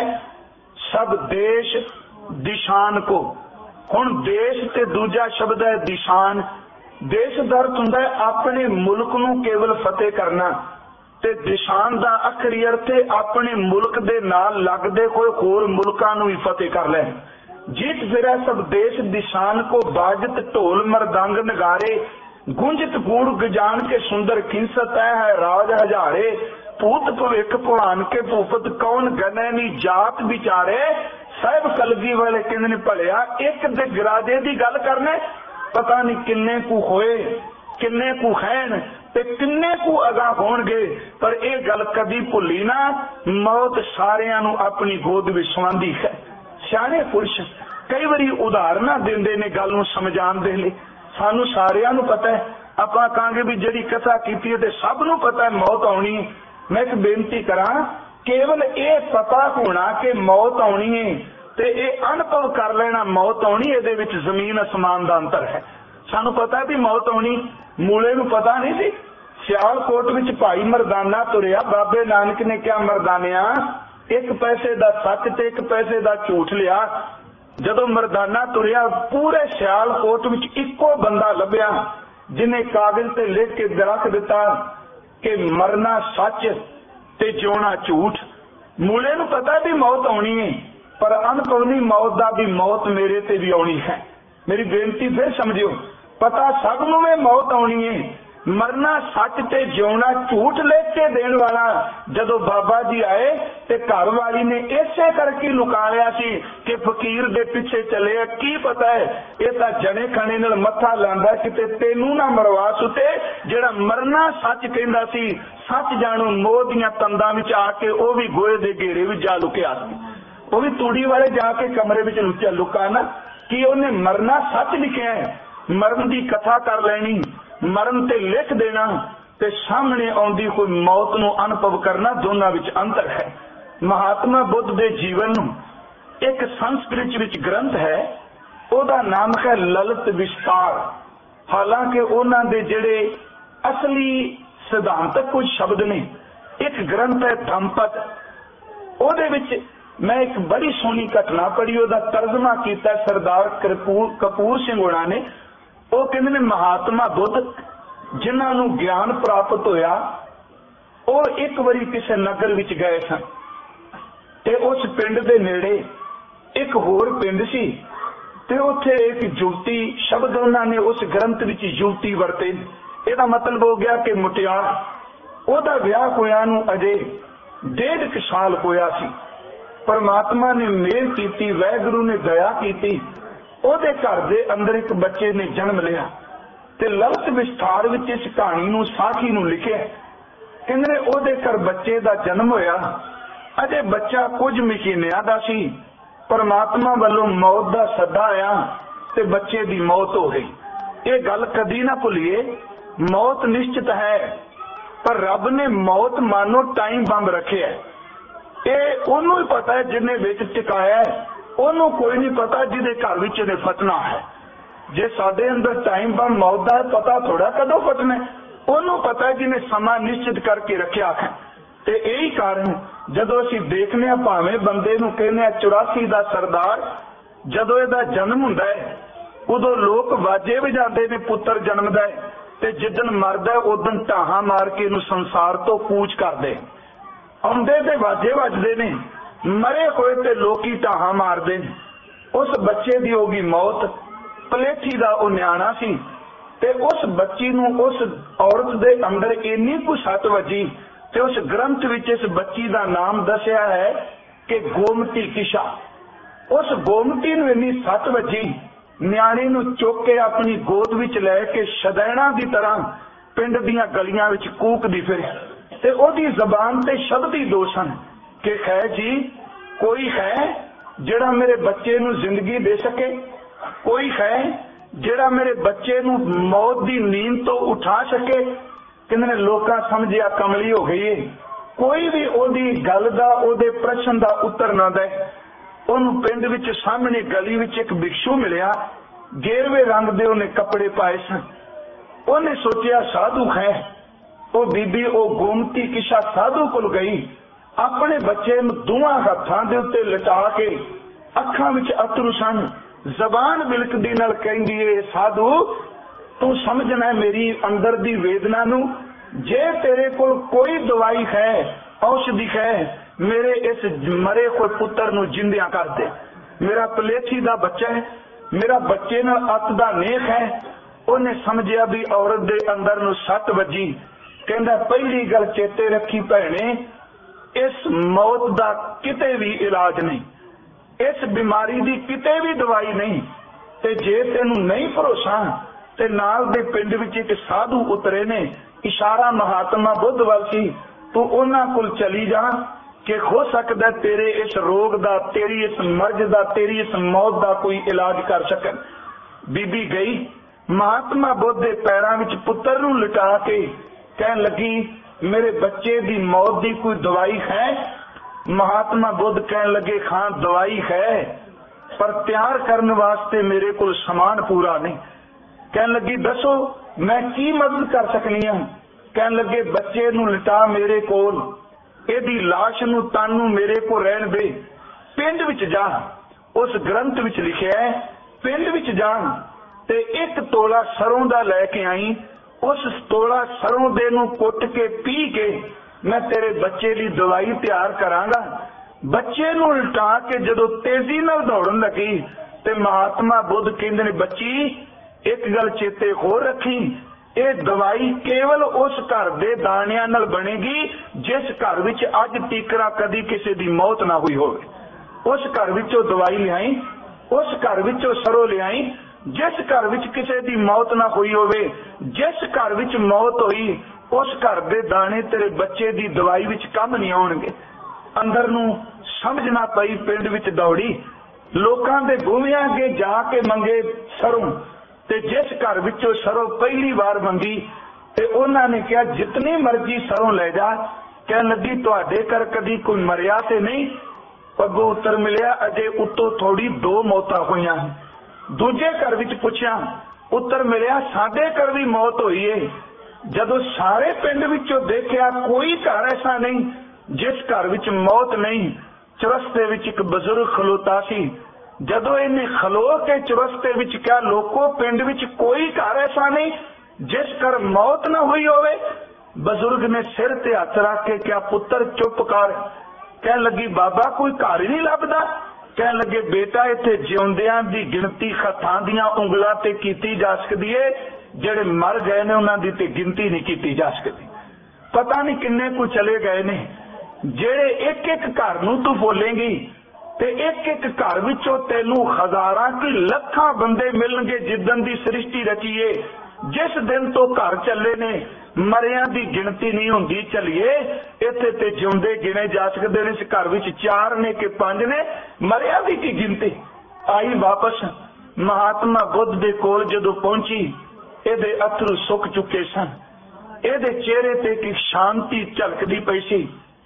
सब देश दिशान को। हुण देश ते दूजा शब्द है दिशान। देश दा अर्थ हुंदा है अपने मुल्क नूं केवल फतेह करना, ते दिशान दा आखरी अर्थ है अपने मुल्क दे नाल लगदे कोई होर मुल्कां नूं भी फतेह कर लै। जीत फिरै सब देश दिशान को, बाजत ढोल मरदंग नगारे, गुंजत गूढ़ गजान के सुंदर खिंसत है राज हजारे। भूत भविख भवान के भूपत कौन गने नी जात विचारे। साहब कलगी वाले कहंदे ने भलिया एक दे गराजे दी गल करने, पता नहीं किन्ने कु होए किन्ने कु हैन ते किन्ने कु अगा होणगे, पर यह गल कदी भुली ना मौत सारियां नूं अपनी गोद विच सवांदी है। सियाणे पुरुष कई बारी उदाहरण देंदे ने गल नूं समझाउण दे लई। सानू सारियां नूं पता है, आपां कहांगे भी जिहड़ी कथा कीती है ते सब नूं पता है मौत आउणी। मैं एक बेनती करां, केवल ये पता होना कि मौत आउणी है ते ये अनुभव कर लेना मौत आउणी, इहदे विच जमीन आसमान दा अंतर है। सानू पता है भी मौत आउणी, मूले नूं पता नहीं सी। सियालकोट विच भाई मरदाना तुरिया, बाबे नानक ने क्या मरदानिया 1 पैसे दा सच ते 1 पैसे दा झूठ लिया। जदों मरदाना तुरिया पूरे सियालकोट विच इक्को बंदा लभ्या जिन्हें कागज ते लिख के रख दिता कि मरना सच ते जिउणा झूठ। मूले नूं पता भी मौत आउणी है, पर अनकवनी मौत दा भी मौत मेरे ते भी आउणी है। मेरी बेनती फिर समझियो, पता सब नूं में मौत आउणी है, मरना सच ते जिउणा झूठ लिख के देण वाला जदों बाबा जी आए ते घर वाली ने इसे करके लुका लिया सी कि फकीर दे पिछे चले। की पता है ये तां जने खणे नाल मत्था लांदा किते तेनू ना मरवा सुते। जेड़ा मरना सच कहंदा सी सच जाणो मोह दियां तंदां विच आके वो भी गोए दे घेरे विच जा लुकिया सी। वो भी तूड़ी वाले जाके कमरे विच लुका ना कि उन्हें मरना सच लिखिया है, मरण की कथा कर लैनी, मरण ते लिख देना ते सामने आउंदी कोई मौत नूं अनुभव करना, दोनों विच अंतर है। महात्मा बुद्ध दे जीवन नूं एक संस्कृत विच ग्रंथ है, ओदा नाम है ललित विस्तार। हालांकि उन्हां दे जिहड़े असली सिद्धांतक कुछ शब्द ने, एक ग्रंथ है धम्मपद, ओदे विच मैं एक बड़ी सोहनी घटना पढ़ी, ओदा तर्जमा किया सरदार कपूर सिंह होना ने। वो कहते ने महात्मा बुद्ध जिन्हां नूं ज्ञान प्राप्त होया, वो एक बारी किसी नगर विच गए सन ते उस पिंड दे नेड़े एक होर पिंड सी ते उत्थे एक युवती, शब्द उन्होंने उस ग्रंथ विच युवती वरते, ਇਹਦਾ मतलब हो गया कि मुटियार। ਉਹਦਾ ਵਿਆਹ ਹੋਇਆ ਨੂੰ अजे 1.5 साल होया सी। परमात्मा ने मेहर की, वाहिगुरू ने दया की, ਉਹਦੇ घर दे अंदर एक बच्चे ने जन्म लिया ते ललित विस्तार विच इस कहानी नूं साखी नूं लिखिया। कहंदे ने ਉਹਦੇ घर बच्चे दा जन्म होया, अजे बच्चा कुछ महीनिਆਂ ਦਾ सी, परमात्मा वालों मौत दा सद्दा आया ते बच्चे दी मौत हो गई। ये गल कदी ना भुलिए, मौत निश्चित है, पर रब ने मौत मानो टाइम बंब रखे है। ये ओनू ही पता है जिन्हें विच टिकाया है, ओनू कोई नहीं पता जिहदे घर विच इहने फटना है। जे साडे अंदर टाइम बंब मौत दा पता थोड़ा कदों फटना, ओनू पता है जिन्हें समा निश्चित करके रखिया है। ते यही कारण जदों असीं देखने आ, भावें बंदे नूं कहने 84 दा सरदार, जदों इहदा जन्म हुंदा है उदों लोग वाजे वजाते ने, पुत्र जन्मदा है ते जिदन मरदा उदन ढाहां मार के इहनूं संसार तो कूच करदे। आउंदे ते वाजे वजदे ने, मरे होए ते लोकी ढाहां मारदे। उस बच्चे दी होगी मौत, पलेठी दा ओ न्याणा सी ते उस बच्ची नूं उस औरत दे अंदर इन्नी कुछ सट वजी ते उस ग्रंथ विच इस बच्ची दा नाम दसिया है कि गोमती किशा। उस गोमती नूं इन्नी सट वजी, न्याणे नूं चुक के अपनी गोद विच लै के शदैणा की तरह पिंड दीआं गलियां विच कूकदी फिरे ते ओहदी ज़बान ते शब्द ही दो सन कि है जी, कोई है जिहड़ा मेरे बच्चे नूं जिंदगी दे सके, कोई है जिहड़ा मेरे बच्चे नूं मौत दी नींद तो उठा सके। कहंदे ने लोकां समझिया कमली हो गई है, कोई भी ओहदी गल दा, ओहदे प्रश्न दा उत्तर ना दे। ਉਹਨੂੰ पिंड विच सामने गली विच एक भिक्षु मिलिया, गेरवे रंग दे उन्हें कपड़े पाए सन। उन्हें सोचिया साधु है, वो बीबी वो गोमती किशा साधु कोल गई, अपने बच्चे दोवां हत्थां दे उत्ते लटा के, अखां विच अथरू सन, जबान बिलकदी नाल कहंदी है, साधु तू समझना मेरी अंदर दी वेदना नूं, जे तेरे कोल कोई दवाई है, औषधि है, मेरे इस मरे हुए पुत्र नूं जिंदियां कर दे। मेरा पलेठी दा बच्चा है, मेरा बच्चे नाल अत दा नेक है। उन्हें समझिया भी औरत दे अंदर नूं सट वजी। कहंदा पहली गल चेते रखी भैणे, इस मौत दा किते भी इलाज नहीं, इस बीमारी दी किते भी दवाई नहीं, ते जे तैनूं नहीं भरोसा ते नाल दे पिंड विच एक साधु उतरे ने, इशारा महात्मा बुद्ध वल सी, तू उन्हां कोल चली जा कि हो सकता तेरे इस रोग दा, तेरी इस मर्ज दा, तेरी इस मौत दा कोई इलाज कर सकन। बीबी गई, महात्मा बुद्ध दे पैरां विच पुत्र नूं लिटा के कहन लगी, मेरे बच्चे दी मौत दी कोई दवाई है? महात्मा बुद्ध कहन लगे, हाँ दवाई है, पर तैयार करने वास्ते मेरे को समान पूरा नहीं। कहन लगी दसो मैं की मदद कर सकनी हूं? कहन लगे बच्चे नूं लिटा मेरे कोल, एदी लाश नूं तन नूं मेरे को रहन दे, पिंड विच जा, उस ग्रंथ विच लिखिया है पिंड विच जा ते 1 तोला सरों दा लैके आई, उस तोला सरों दे नूं कुट के पी के मैं तेरे बच्चे दी दवाई तैयार करांगा। बच्चे नूं लिटा के जदों तेजी नाल दौड़न लगी ते महात्मा बुद्ध कहंदे ने, बच्ची एक गल चेते होर रखी, ये दवाई केवल उस घर दे दाणियां नाल बनेगी जिस घर विच अज तीकरा कदी किसी दी मौत ना हुई होवे। उस घर विचों दवाई लियाई, उस घर विचों सरो लियाई जिस घर विच किसी दी मौत ना हुई होवे। जिस घर विच मौत हुई उस घर दे दाने तेरे बच्चे दी दवाई विच कम नहीं आउणगे। अंदर नूं समझ ना पई, पिंड विच दौड़ी, लोकां दे गोवियां अगे जाके मंगे सरों, ते जिस घर विचों सरों पहली बार मंगी ते उन्हां ने कहा जितनी मर्जी सरों ले जा। कहन लगी तुहाडे घर कदी कोई मरिया ते नहीं? अगों उत्तर मिलिया अजे उत्तों थोड़ी 2 मौतां होईयां। दूजे घर विच पुछया, उत्तर मिलिया साडे घर भी मौत हुई है। जदों सारे पिंड विचों देखिया कोई घर ऐसा नहीं जिस घर विच मौत नहीं। चौरस्ते विच एक बजुर्ग खलोता सी। जदों इन्हें खलो के चौरस्ते विच कहा लोको पिंड विच कोई घर ऐसा नहीं जिस घर मौत न हुई होवे। बजुर्ग ने सिर ते हथ रख के क्या पुत्र चुप कर। कह लगी बाबा कोई घर ही नहीं लभदा। कह लगे बेटा इत्थे जिउंदियां दी गिनती हथां दियां उंगलां ते कीती जा सकदी है, जेड़े मर गए ने उन्हां दी ते गिनती नहीं कीती जा सकदी। पता नहीं किन्ने को चले गए ने। जेड़े एक एक घर नूं तू बोलेंगी ते एक एक घर विचों तैनूं हजारां की लखां बंदे मिलणगे जिद्दन दी सृष्टि रची है। जिस दिन तो घर चले ने मरियां दी गिनती नहीं हुंदी। चलिए इत्थे ते जिउंदे गिने जा सकदे ने। इस घर विच 4 ने कि 5 ने, मरियां दी की गिनती। आई वापस महात्मा बुद्ध दे कोल जदों पहुंची, इहदे अथरू सुक चुके सन। इहदे चेहरे ते एक शांति झलकदी पई सी।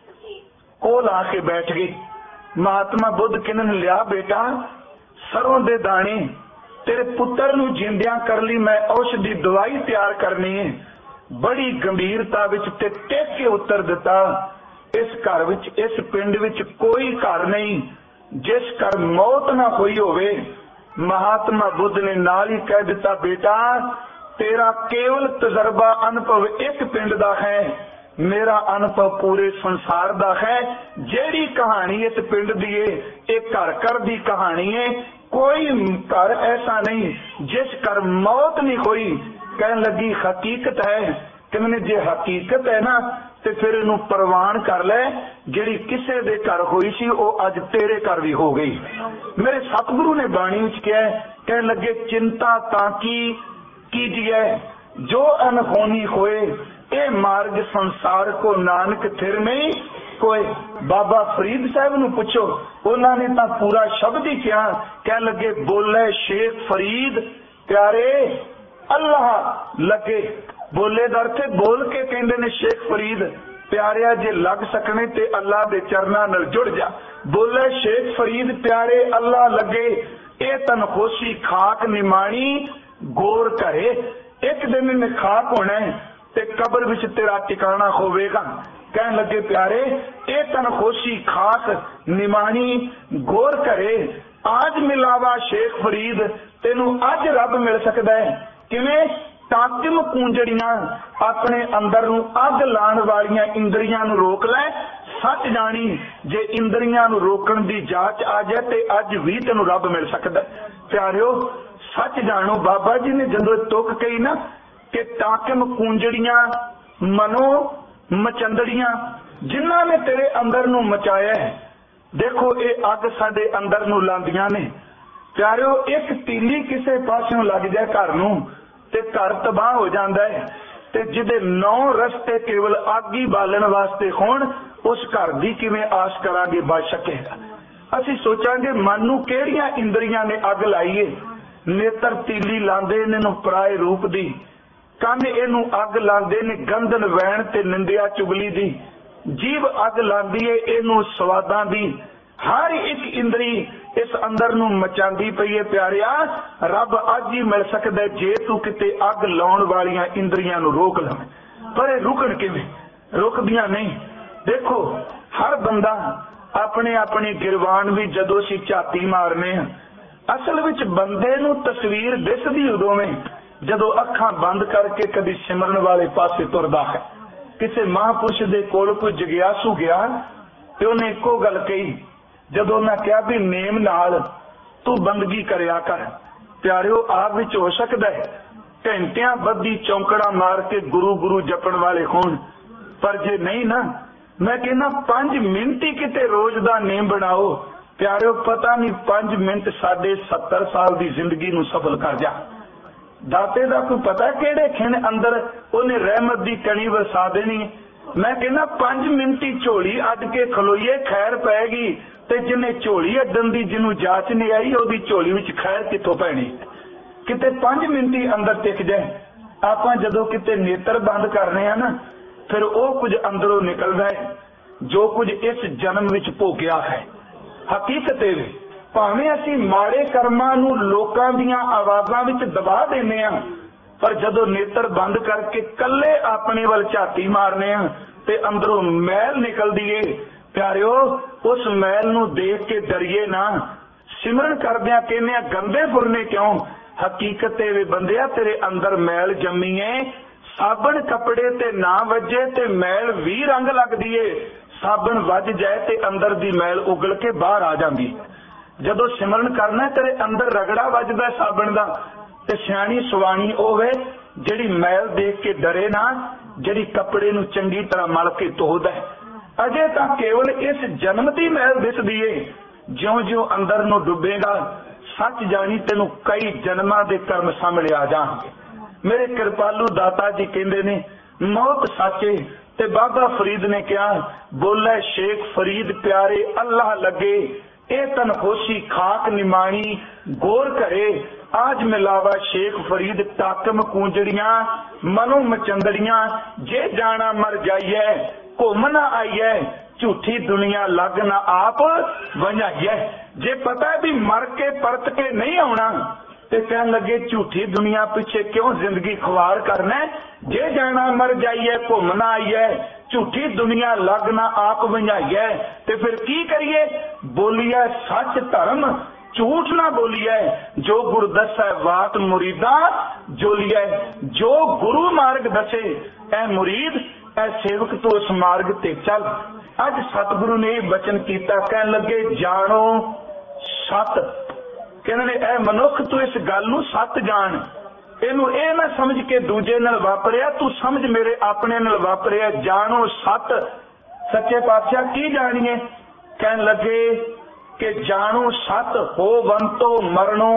कोल आके बैठ गई। महात्मा बुद्ध कहने लिया बेटा सरों दे दाने तेरे पुत्र नूं जिंदियां कर ली, मैं औषधि दवाई तैयार करनी है। बड़ी गंभीरता विच ते टेक के उत्तर दिता इस घर विच इस पिंड विच कोई घर नहीं जिस घर मौत ना हुई होवे। महात्मा बुद्ध ने नाल ही कह दिता बेटा तेरा केवल तजर्बा अनुभव एक पिंड दा है, मेरा अनुभव पूरे संसार दा है। जेड़ी कहानी इस पिंड दी है एक घर घर दी कहानी है। कोई घर ऐसा नहीं जिस घर मौत नहीं हुई। कहने लगी हकीकत है। कहने जे हकीकत है ना ते फिर इनू प्रवान कर ले। जेड़ी किसे दे घर हुई सी वो अज तेरे घर भी हो गई। मेरे सतगुरु ने बाणी विच कहा, कहने लगे चिंता ताकी कीजिए जो अनहोनी होए, ए मार्ग संसार को नानक थिर नहीं कोई। बाबा फरीद साहब नूं पुछो, उन्होंने तो पूरा शब्द ही किया। कह लगे बोले शेख फरीद प्यारे अल्लाह लगे। बोले दर थे बोल के कहंदे ने शेख फरीद प्यारिया जे लग सकने ते अल्लाह दे चरनां नाल जुड़ जा। बोले शेख फरीद प्यारे अल्लाह लगे, ए तनखोशी खाक निमाणी गोर करे। एक दिन इन्हें खाक होना है ते कब्र विच तेरा ठिकाना होवेगा। कहने लगे प्यारे ए तनखोशी खाक निमाणी गोर करे। आज मिलावा शेख फरीद तेनू अज रब मिल सकता है। किवें? ताकिम कूंजड़ियां अपने अंदर नू अग लाण वालियां इंद्रियां नू रोक लै। सच जानी जे इंद्रियां नू रोकण दी जांच आ जाए ते अज भी तेनू रब मिल सकता है। प्यारिओ सच जानो बाबा जी ने जदों तुक कही ना कि ताकिम कूंजड़ियां मनो मचंदड़ियां जिन्हां ने तेरे अंदर नू मचाया है। देखो ये अग साडे अंदर नू लांदियां ने। प्यारिओ एक तीली किसे पासों लग जाए घर नू ते घर तबाह हो जाता है। ते जिदे 9 रस्ते केवल अग ही बालन वास्ते होण उस घर दी किवें आस करांगे बच सकेगा। असीं सोचांगे मन नू किहड़ियां इंद्रियां ने अग लाई है। नेत्र तीली लांदे ने नू पराए रूप दी, कंन इनू अग लांदे ने गंदन वैण ते निंदिया चुगली दी, जीव अग लांदी है इनू स्वादां दी। हर एक इंद्री इस अंदर नू मचांदी पई है। प्यारिया रब अज ही मिल सकदा है जे तू किते अग लाउण वालियां इंद्रियां नू रोक लवे। पर रुकण किवें? रुकदियां नहीं। देखो हर बंदा अपने अपने गिरवान भी जदों असीं झाती मारने असल विच बंदे नू तस्वीर दिसदी उदों में जदों अखां बंद करके कदी सिमरन वाले पासे तुरदा है। किसी महापुरुष दे कोल कोई जगियासू गया ते उन्हें इक्को गल कही। जदों उन्हें कहा भी नेम नाल तू बंदगी करया कर। प्यारिओ आप विच हो सकदा है घंटियां बद्धी चौंकड़ा मार के गुरु गुरु जपण वाले होण, पर जे नहीं ना मैं कहना 5 मिनट ही किते रोज दा नेम बनाओ। प्यारिओ पता नहीं 5 मिनट साडे 70 साल दी जिंदगी नू सफल कर जा। दाते का कोई पता किहड़े खिण अंदर उन्हें रहमत की कणी वरसा देनी। मैं कहना 5 मिनट ही झोली अड के खलोईए खैर पैगी, ते जिन्हें झोली अड्डन की जिन्हों जाच नहीं आई उसकी झोली विच खैर कितों पैनी। किते 5 मिनट ही अंदर टिक जाए। आपां जदों किते नेत्र बंद करने हैं ना, फिर वो कुछ अंदरों निकलदा है जो कुछ इस जन्म विच भोगिया है। हकीकत है भावें असीं माड़े कर्मां नूं लोकां दीआं आवाज़ां विच दबा देने आ, पर जदों नेत्र बंद करके कल्ले अपने वल झाती मारने आ ते अंदरों मैल निकलदी है। प्यारिओ, उस मैल नूं देख के डरिए ना। सिमरन करदिआं कहने आ गंदे फुरने क्यों? हकीकत वे बंदिया तेरे अंदर मैल जम्मी है। साबन कपड़े ते ना वजे ते मैल भी रंग लगदी है। साबन वज जाए ते अंदर दी मैल उगल के बाहर आ जाती। जदों सिमरन करना तेरे अंदर रगड़ा वजदा साबन दा, ते सियाणी सुवाणी होवे जिहड़ी मैल देख के डरे ना, जिहड़ी कपड़े नूं चंगी तरह मल के धोदा है। अजे तां केवल इस जन्म दी मैल दिसदी है। ज्यों ज्यों अंदर नूं डुबेगा सच जानी तेनू कई जन्मां दे कर्म सामने आ जाणगे। मेरे कृपालू दाता जी कहंदे ने मौत साचे, ते बाबा फरीद ने कहा बोले शेख फरीद प्यारे अल्लाह लगे, ए तन होशी खाक निमाणी गोर करे। आज मिलावा शेख फरीद टाकम कूंजड़ियां मनो मचंदड़ियां, जे जाना मर जाइए घुम ना आइए, झूठी दुनिया लग ना आप वंजाइए। जे पता भी मर के परत के नहीं आना ते कह लगे झूठी दुनिया पीछे क्यों जिंदगी खुआर करना। जे जाना मर जाइए घुम ना आइए, झूठी दुनिया लग ना आप वंजाइए। ते फिर की करिए? बोलिए सच धर्म झूठ ना बोलिए, जो गुरु दसै वात मुरीदा जोलिए। जो गुरु मार्ग दसे ऐ मुरीद ऐ सेवक तो उस मार्ग ते चल। अज सतगुरु ने वचन किया, कह लगे जानो सत। कहने ऐ मनुख तू इस गल नूं सत जान, इनू ए ना समझ के दूजे नाल वापरिया, तू समझ मेरे अपने नाल वापरिया। जानो सत। सच्चे पातशाह की जानिए? कहन लगे कि जानो सत हो वंतो मरणो।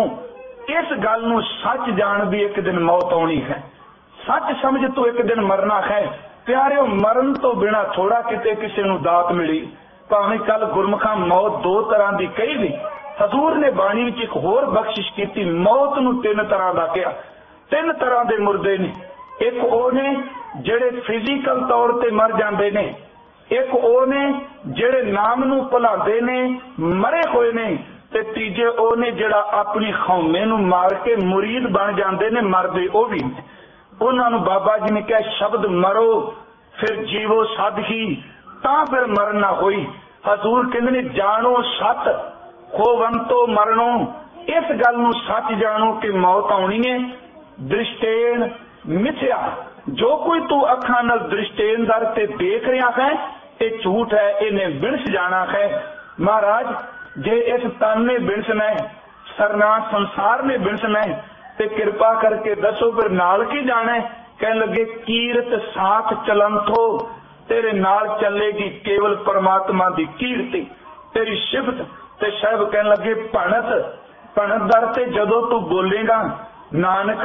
इस गल नूं सच जान भी एक दिन मौत आनी है। सच समझ तू एक दिन मरना है। प्यारिओ, मरण तो बिना थोड़ा किते किसी नूं दात मिली। भावें कल गुरमुखा मौत 2 तरह की कही भी, हजूर ने बाणी विच एक होर बख्शिश की। मौत नूं 3 तरह का कहा। 3 तरह के मुर्दे ने। एक वो ने जिहड़े फिजिकल तौर ते मर जाते ने, एक वो ने जिहड़े नाम नूं भुलांदे ने मरे हुए ने, ते तीजे वो ने जिहड़ा अपनी खौमे नूं मार के मुरीद बन जाते ने मरदे वो भी ने। उन्होंने बाबा जी ने कहा शब्द मरो फिर जीवो सद ही, तां फिर मरण ना होई। हजूर कहंदे ने जानो सत होवंतो मरणो। इस गल नूं सच जानो कि मौत आउणी है। दृष्टेन मिथ्या, जो कोई तू अखां नाल दृष्टेन दर ते देख रहा है ये झूठ है, इन्हें बिनस जाना है। महाराज जे इस तन ने बिनसना है, सरना संसार ने बिनसना है, ते कृपा करके दसो फिर नाल की जाना है। कह लगे कीरत साथ चलंथो, तेरे नाल चलेगी केवल परमात्मा दी कीर्ति, तेरी शिफत। ते साहब कह लगे भणत, भणत दर ते जदों तू बोलेगा नानक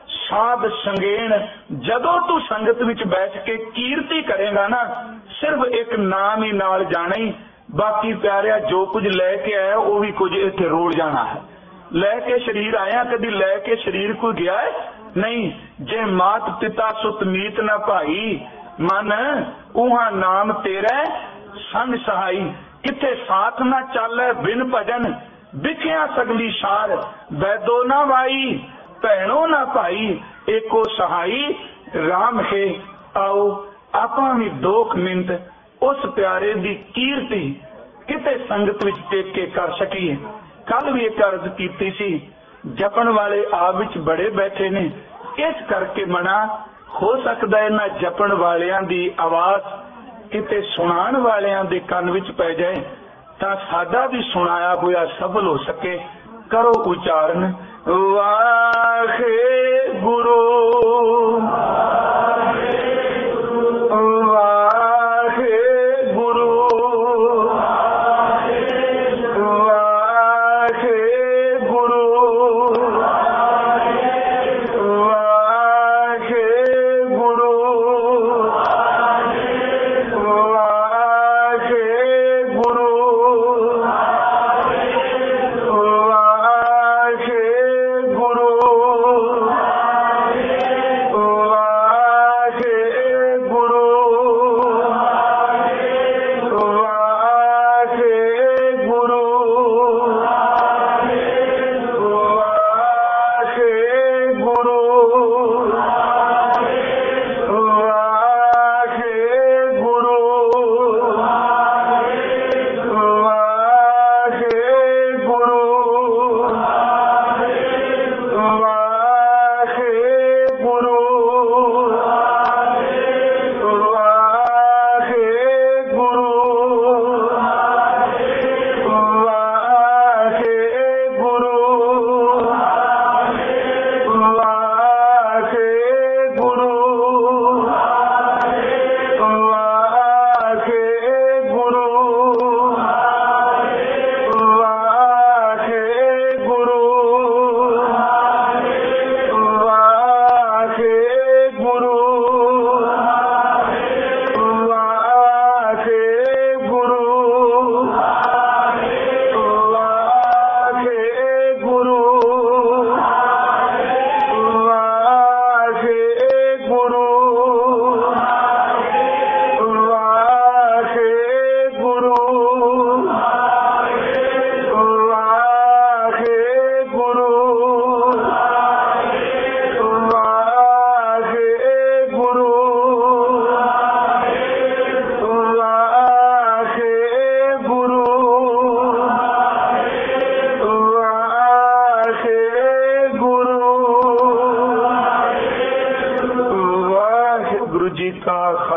साध संगेण, जदों तू संगत विच बैठ के कीर्ति करेगा ना, सिर्फ एक नाम ही नाल जाना ही। बाकी प्यारिया जो कुछ लैके आया वो भी कुछ इत्थे रोड़ जाना है। लैके शरीर आया, कभी लैके शरीर कोई गया है नहीं। जे मात पिता सुत मीत न भाई, मन उहा नाम तेरा संग सहाई। किथे साथ न चाले बिन भजन, बिखिया सगली सार वैदो ना वाई, भैणो ना भाई एको सहाई राम है। आओ आपां भी 2 मिनट उस प्यारे दी कीर्ति किते संगत विच टेक के कर सकीए। कल भी एक अर्ज की सी, जपन वाले आप विच बड़े बैठे ने, इस करके मना हो सकता है इन्हां जपन वालियां दी आवाज किते सुनाण वालियां दे कन विच पै जाए, तां साडा भी सुनाया होया सफल हो सके। करो उचारण वाहे गुरु ਕਾ